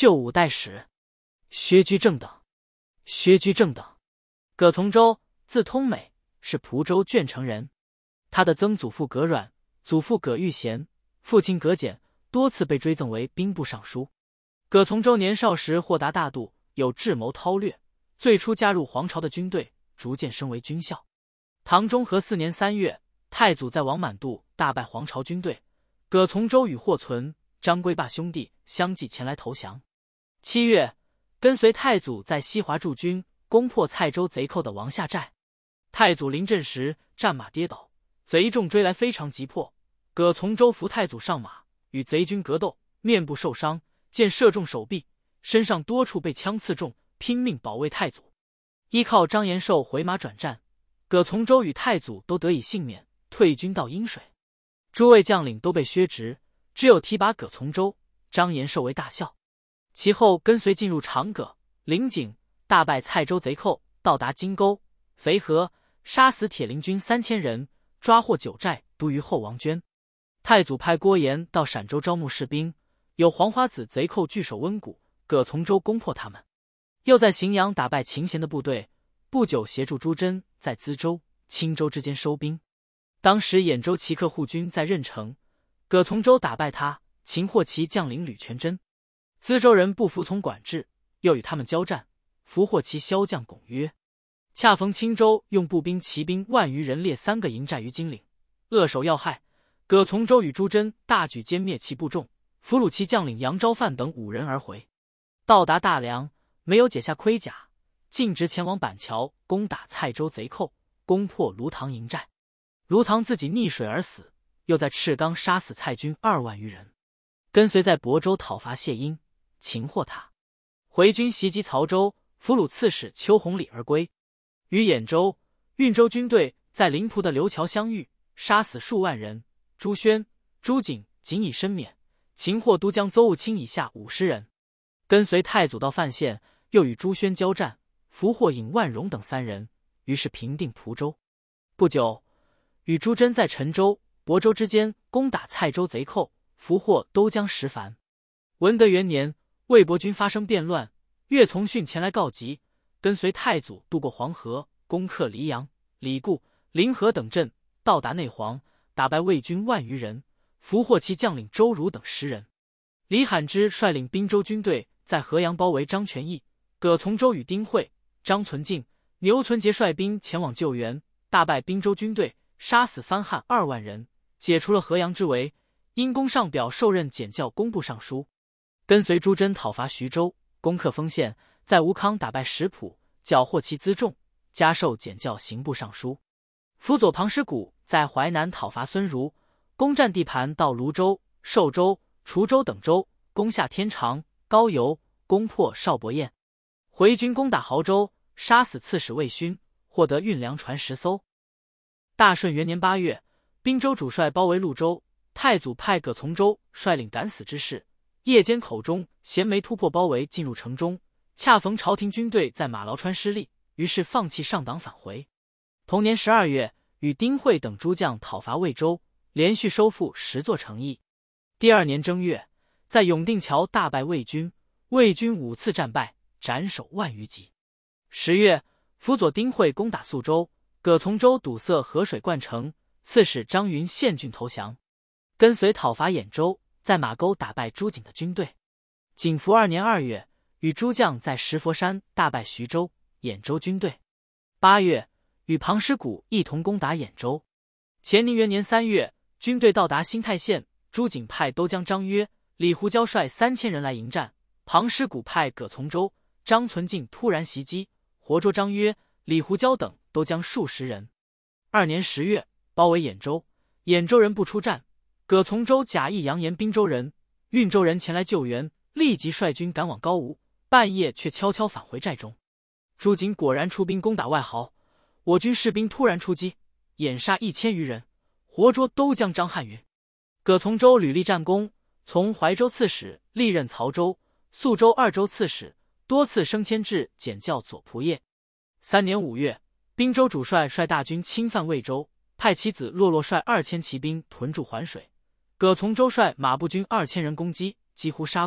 旧五代史。薛居正等。薛居正等，葛从周，字通美，是蒲州鄄城人。他的曾祖父葛阮、祖父葛玉贤、父亲葛简多次被追赠为兵部尚书。葛从周年少时豁达大度，有智谋韬略，最初加入黄巢的军队，逐渐升为军校。唐中和4年3月，太祖在王满渡大败黄巢军队，葛从周与霍存、张归霸兄弟相继前来投降。7月，跟随太祖在西华驻军，攻破蔡州贼寇的王下寨。太祖临阵时战马跌倒，贼众追来非常急迫，葛从周扶太祖上马，与贼军格斗，面部受伤，箭射中手臂，身上多处被枪刺中，拼命保卫太祖。依靠张延寿回马转战，葛从周与太祖都得以幸免，退军到阴水。诸位将领都被削职，只有提拔葛从周、张延寿为大校。其后跟随进入长葛、灵井，大败蔡州贼寇，到达金沟、肥河，杀死铁林军3000人，抓获9寨都虞后王娟。太祖派郭延到陕州招募士兵，有黄花子贼寇据守温谷，葛从周攻破他们。又在荥阳打败秦贤的部队，不久协助朱桢在资州、青州之间收兵。当时兖州齐克护军在任城，葛从周打败他，擒获其将领吕全真。资州人不服从管制，又与他们交战，俘获其骁将巩约。恰逢青州用步兵、骑兵10000余人列3个营寨于金岭，扼守要害。葛从周与朱桢大举歼灭其部众，俘虏其将领杨昭范等5人而回。到达大梁，没有解下盔甲，径直前往板桥，攻打蔡州贼寇，攻破卢塘营寨。卢塘自己溺水而死，又在赤冈杀死蔡军2万余人。跟随在亳州讨伐谢英，擒获他。回军袭击曹州，俘虏刺史邱弘礼而归。与兖州、运州军队在临滁的刘桥相遇，杀死数万人。朱宣、朱景仅以身免，擒获都江邹务清以下50人。跟随太祖到范县，又与朱宣交战，俘获尹万荣等3人，于是平定蒲州。不久，与朱桢在陈州、亳州之间攻打蔡州贼寇，俘获都江石凡。文德元年，魏博军发生变乱，岳从训前来告急，跟随太祖渡过黄河，攻克黎阳、李固、临河等镇，到达内黄，打败魏军1万余人，俘获其将领周儒等10人。李罕之率领滨州军队在河阳包围张全义，葛从周与丁会、张存敬、牛存杰率兵前往救援，大败滨州军队，杀死藩汉2万人，解除了河阳之围。因功上表受任检校工部尚书。跟随朱桢讨伐徐州，攻克丰县，在吴康打败石浦，缴获其辎重，加授检校刑部尚书。辅佐庞师古在淮南讨伐孙儒，攻占地盘到泸州、寿州、滁州等州，攻下天长、高邮，攻破邵伯彦。回军攻打亳州，杀死刺史魏勋，获得运粮船10艘。大顺元年8月，滨州主帅包围潞州，太祖派葛从周率领敢死之士，夜间口中衔枚突破包围，进入城中。恰逢朝廷军队在马劳川失利，于是放弃上党返回。同年12月，与丁会等诸将讨伐魏州，连续收复10座城邑。第2年正月，在永定桥大败魏军，魏军5次战败，斩首1万余级。10月，辅佐丁会攻打宿州，葛从周堵塞河水灌城，刺史张云献郡投降。跟随讨伐兖州，在马沟打败朱景的军队。景福2年2月，与诸将在石佛山大败徐州、兖州军队。8月，与庞师古一同攻打兖州。乾宁元年3月，军队到达新泰县，朱景派都将张约、李胡椒率3000人来迎战，庞师古派葛从周、张存敬突然袭击，活捉张约、李胡椒等都将数十人。2年10月，包围兖州，兖州人不出战，葛从周假意扬言滨州人、运州人前来救援，立即率军赶往高吴，半夜却悄悄返回寨中。朱景果然出兵攻打外壕，我军士兵突然出击，掩杀1000余人，活捉都将张汉云。葛从周屡立战功，从怀州刺史历任曹州、宿州2州刺史，多次升迁至检校左仆射。3年5月，滨州主帅率大军侵犯魏州，派其子洛洛率2000骑兵屯驻环水。葛从周率马步军2000人攻击，几乎杀光，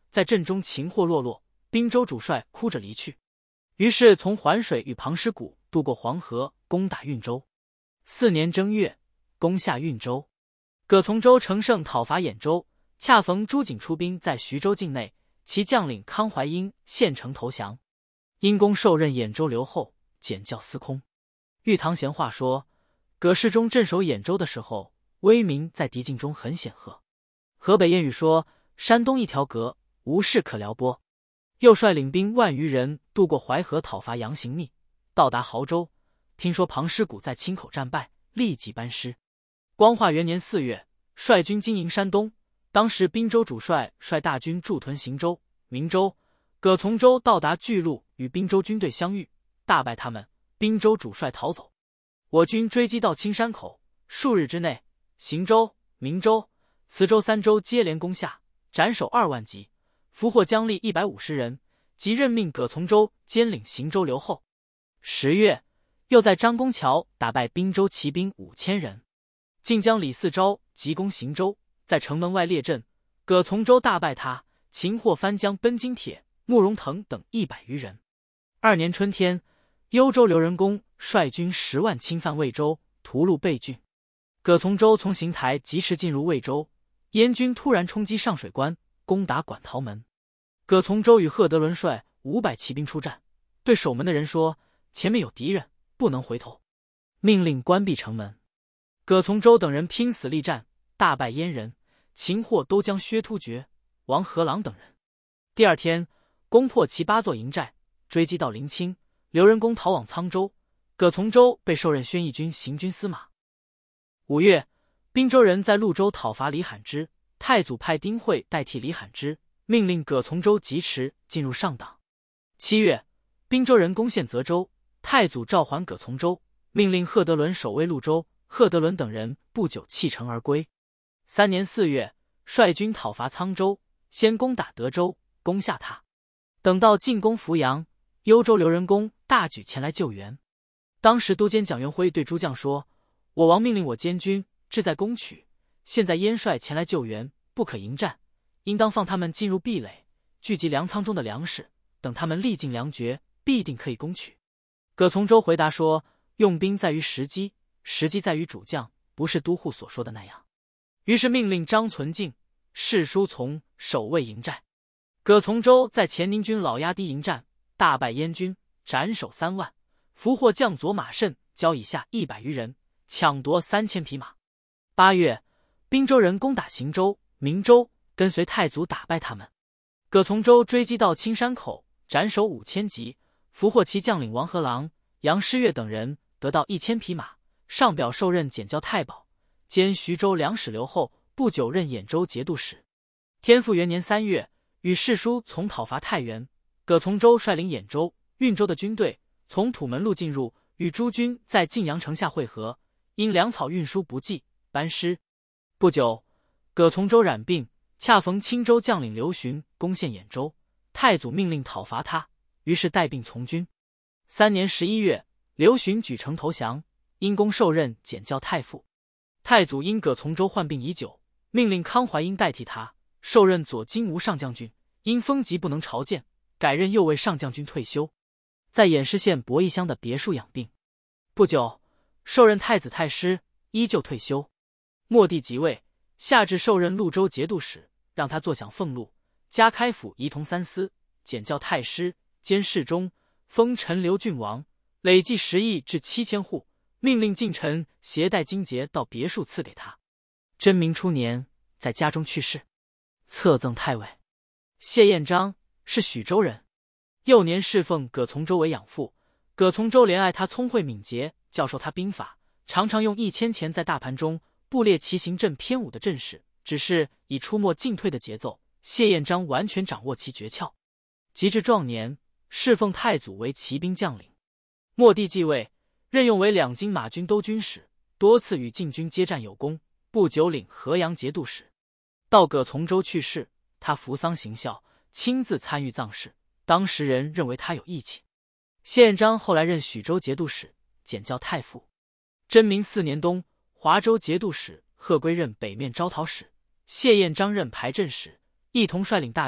在阵中擒获落落，滨州主帅哭着离去。于是从环水与庞师古渡过黄河，攻打运州。4年正月，攻下运州。葛从周乘胜讨伐兖州，恰逢朱景出兵在徐州境内，其将领康怀英献城投降。因公受任兖州留后，检校司空。玉堂闲话说，葛世忠镇守兖州的时候，威名在敌境中很显赫。河北谚语说，山东一条葛，无事可撩拨。又率领兵万余人渡过淮河讨伐杨行密，到达亳州，听说庞师古在青口战败，立即班师。光化元年4月，率军经营山东。当时滨州主帅率大军驻屯行州、明州。葛从周到达巨鹿，与滨州军队相遇，大败他们。滨州主帅逃走，我军追击到青山口，数日之内，行州、明州、磁州3州接连攻下，斩首2万级，俘获将吏150人，即任命葛从周兼领行州留后。10月，又在张公桥打败滨州骑兵5000人。晋将李嗣昭急攻行州，在城门外列阵，葛从周大败他，擒获番将奔金铁、慕容腾等100余人。2年春天，幽州刘仁恭率军10万侵犯魏州，屠戮备郡。葛从周从邢台及时进入魏州，燕军突然冲击上水关，攻打馆陶门。葛从周与贺德伦率500骑兵出战，对守门的人说：“前面有敌人，不能回头。”命令关闭城门。葛从周等人拼死力战，大败燕人，擒获都江薛突厥、王和郎等人。第2天，攻破其8座营寨，追击到临清。刘仁恭逃往沧州，葛从周被授任宣义军行军司马。5月，滨州人在潞州讨伐李罕之，太祖派丁会代替李罕之，命令葛从周疾驰进入上党。7月，滨州人攻陷泽州，太祖召还葛从周，命令贺德伦守卫潞州，贺德伦等人不久弃城而归。3年4月，率军讨伐沧州，先攻打德州，攻下它。等到进攻扶阳，幽州刘仁恭大举前来救援。当时都监蒋元辉对诸将说：“我王命令我监军，志在攻取，现在燕帅前来救援，不可迎战，应当放他们进入壁垒，聚集粮仓中的粮食，等他们力尽粮绝，必定可以攻取。”葛从周回答说：“用兵在于时机，时机在于主将，不是都护所说的那样。”于是命令张存敬、士叔从守卫营寨。葛从周在前宁军老压堤迎战，大败燕军，斩首3万，俘获将佐马慎、交以下100余人，抢夺3000匹马。8月，滨州人攻打行州、明州，跟随太祖打败他们。葛从周追击到青山口，斩首5000级，俘获其将领王和郎、杨师岳等人，得到1000匹马，上表受任检校太保，兼徐州粮使留后，不久任兖州节度使。天复元年3月，与士叔从讨伐太原，葛从周率领兖州、运州的军队从土门路进入，与诸军在晋阳城下会合，因粮草运输不济，班师。不久，葛从周染病，恰逢青州将领刘询攻陷兖州，太祖命令讨伐他，于是带病从军。3年11月，刘询举城投降，因公受任检校太傅。太祖因葛从周患病已久，命令康怀英代替他，受任左金吾上将军，因风疾不能朝见，改任右卫上将军退休，在偃师县博义乡的别墅养病。不久，受任太子太师，依旧退休。末帝即位，下至受任潞州节度使，让他坐享俸禄，加开府仪同3司，检校太师，兼侍中，封陈留郡王，累计10亿至7000户，命令近臣携带金节到别墅赐给他。真明初年，在家中去世，册赠太尉。谢彦章是许州人，幼年侍奉葛从周为养父，葛从周怜爱他聪慧敏捷，教授他兵法，常常用1000钱在大盘中布列骑行阵偏武的阵势，只是以出没进退的节奏，谢彦章完全掌握其诀窍。及至壮年，侍奉太祖为骑兵将领。末帝继位，任用为两京马军都军使，多次与晋军接战有功，不久领河阳节度使。到葛从周去世，他扶丧行孝，亲自参与葬事，当时人认为他有义气。谢彦章后来任许州节度使，检校太傅。真明4年冬，华州节度使贺圭任北面招讨使，谢彦章任排阵使，一同率领大军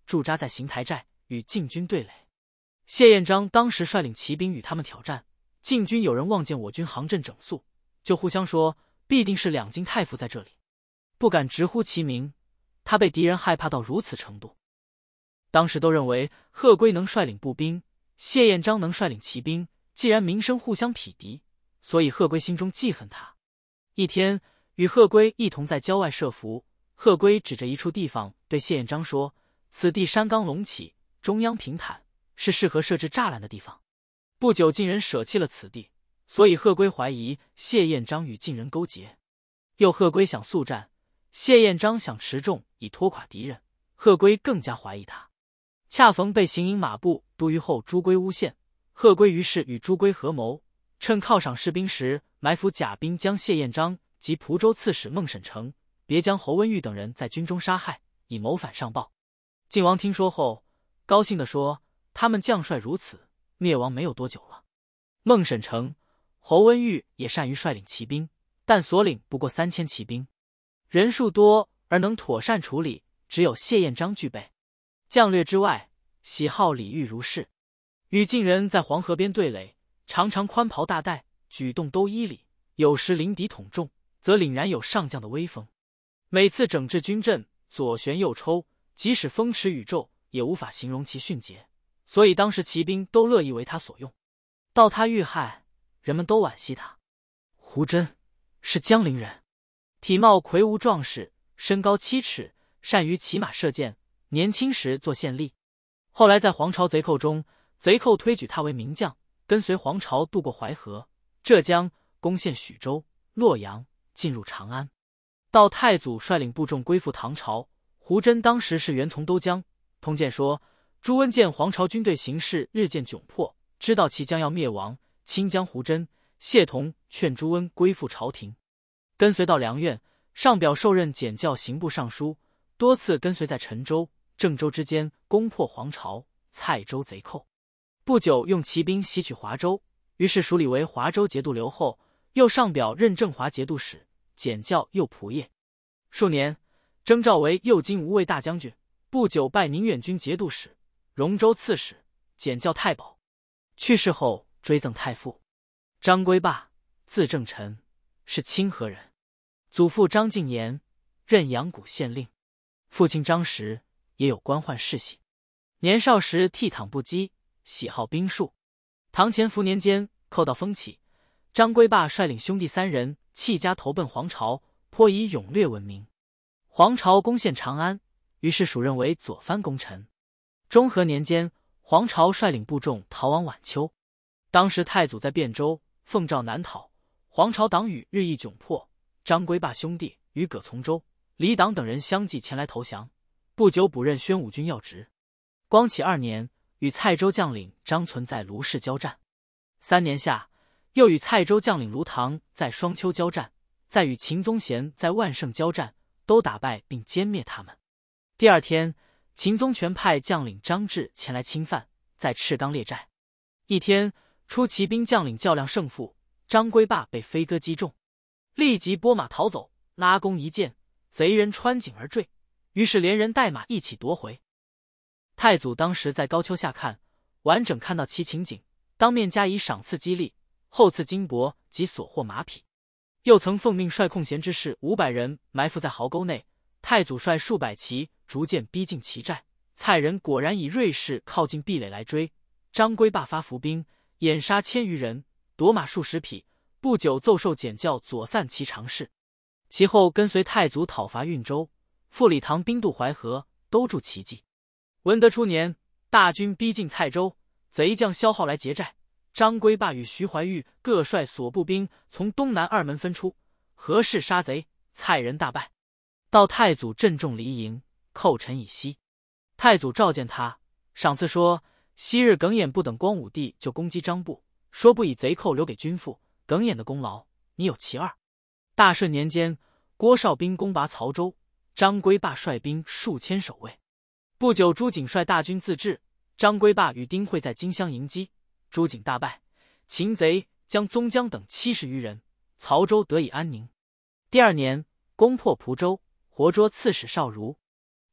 驻扎在邢台寨，与晋军对垒。谢彦章当时率领骑兵与他们挑战，晋军有人望见我军行阵整肃，就互相说必定是两京太傅在这里，不敢直呼其名。他被敌人害怕到如此程度。当时都认为贺圭能率领步兵，谢彦章能率领骑兵，既然名声互相匹敌，所以贺圭心中记恨他。一天，与贺圭一同在郊外设伏，贺圭指着一处地方对谢彦章说：“此地山冈隆起，中央平坦，是适合设置栅栏的地方。”不久，晋人舍弃了此地，所以贺圭怀疑谢彦章与晋人勾结。又贺圭想速战，谢彦章想持重以拖垮敌人，贺圭更加怀疑他。恰逢被行营马步都虞候朱圭诬陷，贺圭于是与朱圭合谋，趁犒赏士兵时埋伏甲兵，将谢彦章及蒲州刺史孟沈成、别将侯温玉等人在军中杀害，以谋反上报。晋王听说后，高兴地说：“他们将帅如此，灭亡没有多久了。”孟沈成、侯温玉也善于率领骑兵，但所领不过3000骑兵，人数多而能妥善处理，只有谢彦章具备。将略之外，喜好礼遇如是，与晋人在黄河边对垒，常常宽袍大带，举动都依礼，有时临敌统众，则凛然有上将的威风。每次整治军阵，左旋右抽，即使风驰宇宙，也无法形容其迅捷，所以当时骑兵都乐意为他所用。到他遇害，人们都惋惜他。胡真是江陵人，体貌魁梧壮实，身高7尺，善于骑马射箭，年轻时做县吏。后来在黄巢贼寇中，贼寇推举他为名将，跟随黄巢渡过淮河、浙江，攻陷许州、洛阳，进入长安。到太祖率领部众归附唐朝，胡真当时是原从都江。通鉴说，朱温见黄巢军队形势日渐窘迫，知道其将要灭亡，亲将胡真、谢同劝朱温归附朝廷，跟随到梁苑，上表受任检校刑部尚书，多次跟随在陈州、郑州之间攻破黄巢、蔡州贼寇。不久用骑兵袭取华州，于是署理为华州节度留后，又上表任正华节度使，检校右仆射。数年，征召为右金吾卫大将军，不久拜宁远军节度使、荣州刺史，检校太保。去世后追赠太傅。张归霸，字正臣，是清河人，祖父张敬言，任阳谷县令，父亲张实也有官宦世袭。年少时倜傥不羁，喜好兵术。唐乾伏年间，寇盗风起，张归霸率领兄弟3人弃家投奔黄巢，颇以勇略闻名。黄巢攻陷长安，于是署任为左藩功臣。中和年间，黄巢率领部众逃往晚秋，当时太祖在汴州，奉诏南讨，黄巢党羽日益窘迫，张归霸兄弟与葛从周、李党等人相继前来投降，不久补任宣武军要职。光启2年，与蔡州将领张存在卢氏交战。3年夏，又与蔡州将领卢唐在双丘交战，再与秦宗贤在万盛交战，都打败并歼灭他们。第2天，秦宗权派将领张志前来侵犯，在赤冈列寨。一天，出骑兵将领较量胜负，张归霸被飞鸽击中，立即拨马逃走，拉弓一箭，贼人穿颈而坠，于是连人带马一起夺回。太祖当时在高丘下看，完整看到其情景，当面加以赏赐激励，后赐金帛及所获马匹。又曾奉命率空闲之士500人埋伏在壕沟内，太祖率数百骑逐渐逼近其寨，蔡人果然以锐势靠近壁垒来追，张归霸发伏兵，掩杀1000余人，夺马数十匹，不久奏授检校左散骑常侍。其后跟随太祖讨伐运州，傅礼堂兵渡淮河，都筑奇迹。文德初年，大军逼近蔡州，贼将萧浩来劫寨，张归霸与徐怀钰各率所部兵从东南2门分出，合势杀贼，蔡人大败。到太祖郑重离营，寇陈以西。太祖召见他，赏赐说：昔日耿弇不等光武帝就攻击张部，说不以贼寇留给君父，耿弇的功劳你有其2。大顺年间，郭绍兵攻拔曹州，张归霸率兵数千守卫。不久，朱景率大军自治，张归霸与丁会在荆襄迎击，朱景大败，擒贼将宗江等70余人，曹州得以安宁。第2年，攻破蒲州，活捉刺史邵儒。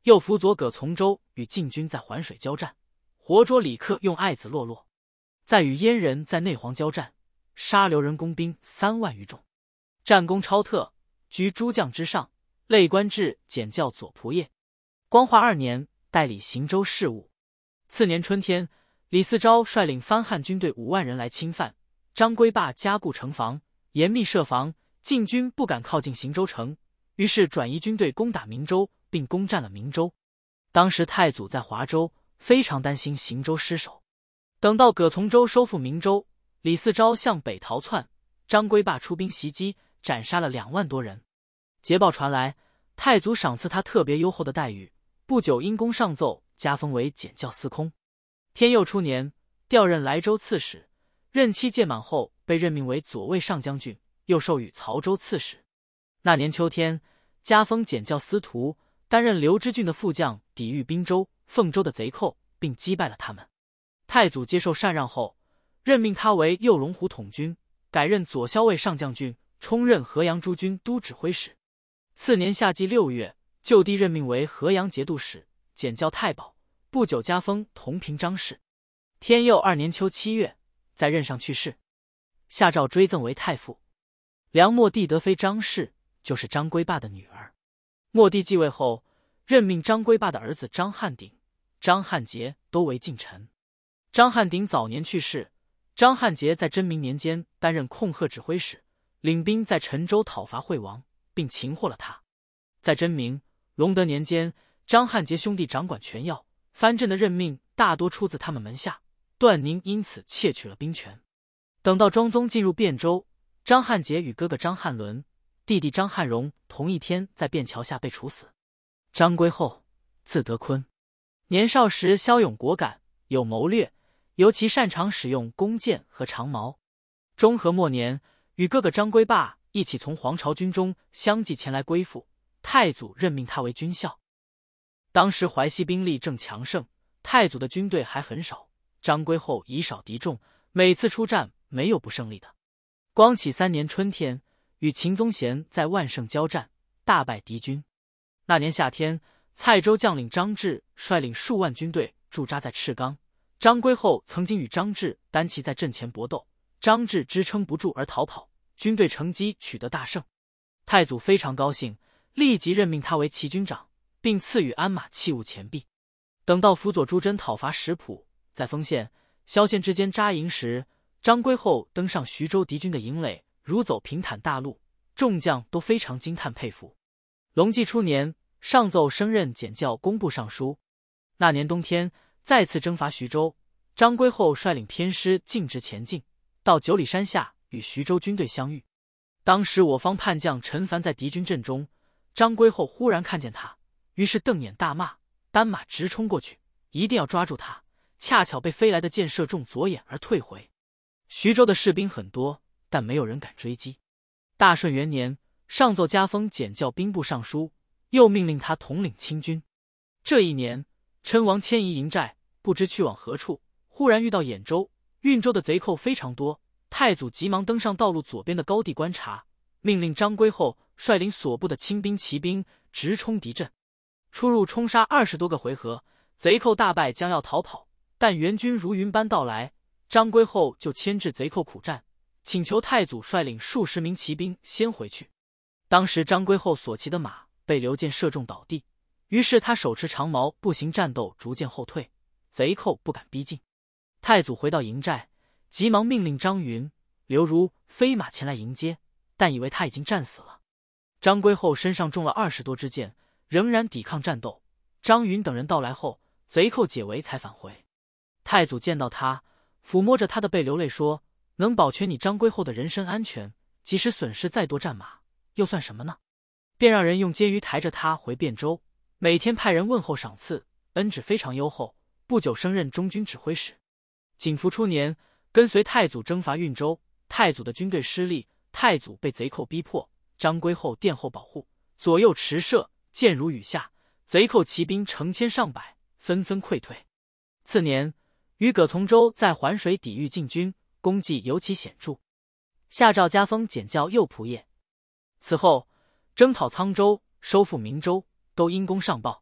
又辅佐葛从周与晋军在环水交战，活捉李克用爱子洛洛，再与燕人在内黄交战，杀刘人工兵3万余众，战功超特，居诸将之上，累官至检校左仆射。光化2年，代理行州事务。次年春天，李嗣昭率领番汉军队5万人来侵犯，张归霸加固城防，严密设防，晋军不敢靠近行州城，于是转移军队攻打明州，并攻占了明州。当时太祖在华州，非常担心行州失守。等到葛从周收复明州，李嗣昭向北逃窜，张归霸出兵袭击，斩杀了2万多人。捷报传来，太祖赏赐他特别优厚的待遇，不久因功上奏，加封为检校司空。天佑初年，调任莱州刺史，任期届满后被任命为左卫上将军，又授予曹州刺史。那年秋天，加封检校司徒，担任刘知郡的副将，抵御滨州、凤州的贼寇，并击败了他们。太祖接受禅让后，任命他为右龙虎统军，改任左骁卫上将军，充任河阳诸军都指挥使。次年夏季6月，就地任命为河阳节度使，检校太保。不久加封同平章事。天佑2年秋7月，在任上去世，下诏追赠为太傅。梁末帝德妃张氏就是张归霸的女儿。末帝继位后，任命张归霸的儿子张汉鼎、张汉节都为近臣。张汉鼎早年去世，张汉节在真明年间担任控鹤指挥使，领兵在陈州讨伐惠王，并擒获了他。在真明、隆德年间，张汉节兄弟掌管权要，藩镇的任命大多出自他们门下，段宁因此窃取了兵权。等到庄宗进入汴州，张汉节与哥哥张汉伦、弟弟张汉荣同一天在汴桥下被处死。张归后，字德坤，年少时骁勇果敢，有谋略，尤其擅长使用弓箭和长矛。中和末年，与哥哥张归霸一起从黄巢军中相继前来归附，太祖任命他为军校。当时淮西兵力正强盛，太祖的军队还很少，张归后以少敌众，每次出战没有不胜利的。光启3年春天，与秦宗贤在万盛交战，大败敌军。那年夏天，蔡州将领张志率领数万军队驻扎在赤冈，张归后曾经与张志单骑在阵前搏斗，张志支撑不住而逃跑，军队乘机取得大胜。太祖非常高兴，立即任命他为骑军长，并赐予鞍马器物钱币。等到辅佐朱桢讨伐石浦，在丰县、萧县之间扎营时，张归后登上徐州敌军的营垒，如走平坦大路，众将都非常惊叹佩服。隆纪初年，上奏升任检校工部尚书。那年冬天，再次征伐徐州，张归后率领偏师径直前进，到9里山下与徐州军队相遇。当时我方叛将陈凡在敌军阵中，张归后忽然看见他，于是瞪眼大骂，单马直冲过去，一定要抓住他，恰巧被飞来的箭射中左眼而退回。徐州的士兵很多，但没有人敢追击。大顺元年，上奏加封检校兵部尚书，又命令他统领清军。这一年，陈王迁移营寨，不知去往何处，忽然遇到兖州、运州的贼寇非常多，太祖急忙登上道路左边的高地观察，命令张归后率领所部的轻兵骑兵直冲敌阵。出入冲杀20多个回合，贼寇大败，将要逃跑，但援军如云般到来，张归后就牵制贼寇苦战，请求太祖率领数十名骑兵先回去。当时张归后所骑的马被刘箭射中倒地，于是他手持长矛步行战斗，逐渐后退，贼寇不敢逼近。太祖回到营寨，急忙命令张云、刘如飞马前来迎接，但以为他已经战死了。张归后身上中了20多支箭，仍然抵抗战斗。张云等人到来后，贼寇解围才返回。太祖见到他，抚摸着他的背流泪说：“能保全你张归后的人身安全，即使损失再多战马，又算什么呢？”便让人用监舆抬着他回汴州，每天派人问候赏赐，恩旨非常优厚。不久升任中军指挥使。景福初年，跟随太祖征伐运州，太祖的军队失利，太祖被贼寇逼迫，张归后殿后保护，左右持射，箭如雨下，贼寇骑兵成千上百，纷纷溃退。次年，与葛从周在环水抵御晋军，功绩尤其显著，下诏加封检校右仆射。此后征讨沧州，收复明州，都因功上报。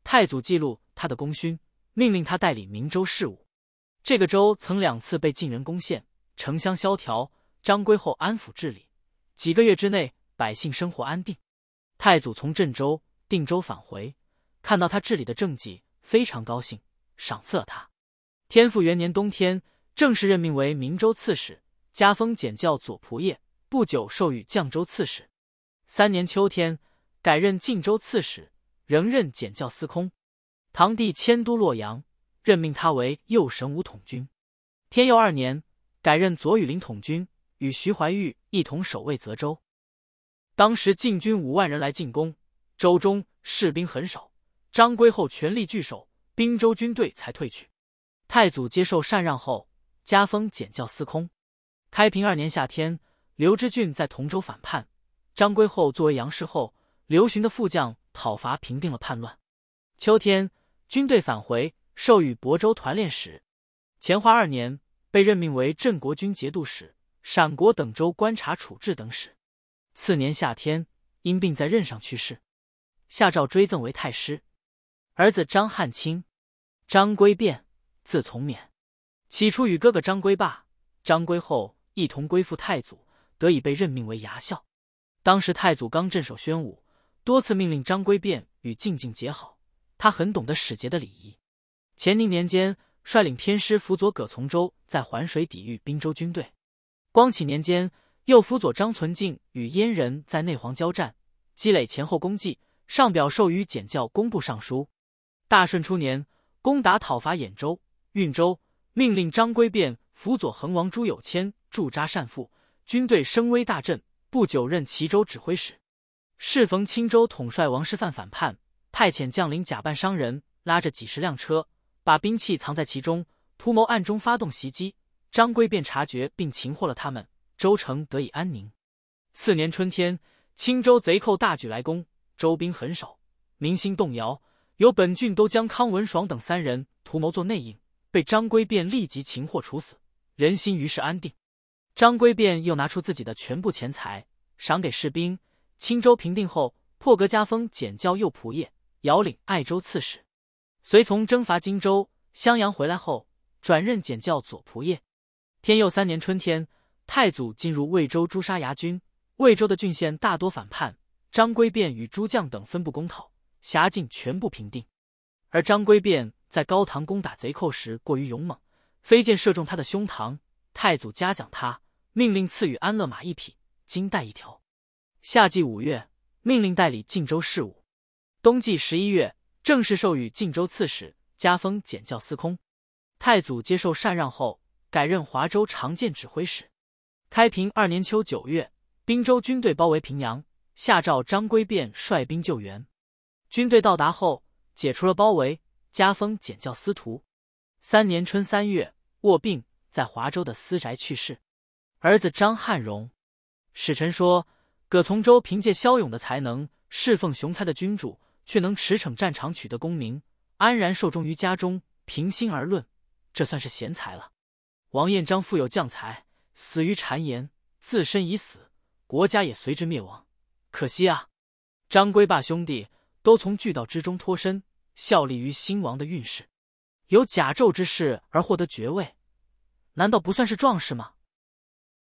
太祖记录他的功勋，命令他代理明州事务。这个州曾2次被晋人攻陷，城乡萧条，张归后安抚治理，几个月之内百姓生活安定。太祖从镇州、定州返回，看到他治理的政绩，非常高兴，赏赐了他。天复元年冬天，正式任命为明州刺史，加封检校左仆射，不久授予绛州刺史。3年秋天，改任晋州刺史，仍任检校司空。唐帝迁都洛阳，任命他为右神武统军。天佑2年，改任左羽林统军，与徐怀钰一同守卫泽州。当时晋军5万人来进攻，州中士兵很少，张归后全力据守，滨州军队才退去。太祖接受禅让后，加封检校司空。开平2年夏天，刘知俊在同州反叛，张归后作为杨氏后，刘询的副将讨伐平定了叛乱。秋天，军队返回，授予亳州团练使。乾化2年，被任命为镇国军节度使、陕国等州观察处置等使。次年夏天，因病在任上去世，下诏追赠为太师。儿子张汉卿，张归变，字从勉。起初与哥哥张归霸、张归后一同归附太祖，得以被任命为牙校。当时太祖刚镇守宣武，多次命令张归变与晋境结好，他很懂得使节的礼仪。乾宁年间，率领偏师辅佐葛从周在环水抵御滨州军队。光启年间，又辅佐张存敬与燕人在内黄交战，积累前后功绩，上表授予检校工部尚书。大顺初年，攻打讨伐兖州、运州，命令张归变辅佐恒王朱有谦驻扎善父，军队声威大振，不久任齐州指挥使。适逢青州统帅王师范反叛，派遣将领假扮商人，拉着几十辆车，把兵器藏在其中，图谋暗中发动袭击。张归变察觉并擒获了他们，州城得以安宁。次年春天，青州贼寇大举来攻，州兵很少，民心动摇，有本郡都将康文爽等3人图谋做内应，被张归变立即擒获处死，人心于是安定。张归变又拿出自己的全部钱财，赏给士兵。青州平定后，破格加封检校右仆射，遥领爱州刺史。随从征伐荆州、襄阳回来后，转任检校左仆射。天佑3年春天，太祖进入魏州诛杀牙军，魏州的郡县大多反叛，张归变与诸将等分部攻讨，辖境全部平定。而张归变在高唐攻打贼寇时过于勇猛，飞箭射中他的胸膛，太祖嘉奖他，命令赐予安乐马1匹，金带1条。夏季5月，命令代理晋州事务。冬季11月，正式授予晋州刺史，加封检校司空。太祖接受禅让后，改任华州长剑指挥使。开平2年秋9月，滨州军队包围平阳，下诏张归变率兵救援。军队到达后，解除了包围，加封检校司徒。3年春3月，卧病，在华州的私宅去世。儿子张汉荣。史臣说，葛从周凭借骁勇的才能，侍奉雄才的君主，却能驰骋战场，取得功名，安然寿终于家中。平心而论，这算是贤才了。王彦章富有将才，死于谗言，自身已死，国家也随之灭亡。可惜啊！张归霸兄弟都从巨盗之中脱身，效力于兴亡的运势。有甲胄之士而获得爵位，难道不算是壮士吗？